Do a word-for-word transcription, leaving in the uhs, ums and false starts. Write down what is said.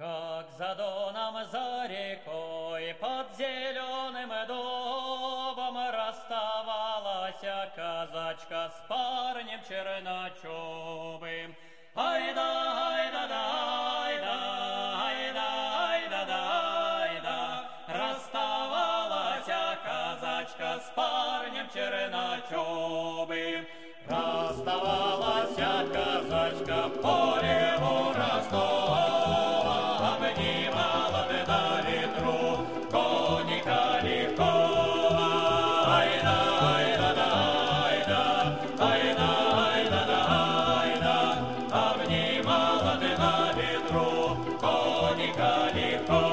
Как за доном, за рекой, под зеленым дубом расставалась казачка с парнем черночубым. Ай-да, ай-да-да, ай-да, ай-да, ай-да-да, ай-да. Расставалась казачка с парнем черночубым. Расставалась казачка в поле у Ростова, обнимала ты на ветру коника лихого. Ай-да, ай-да-да, ай-да, ай-да, ай-да-да, ай-да. Обнимала ты на ветру коника лихого.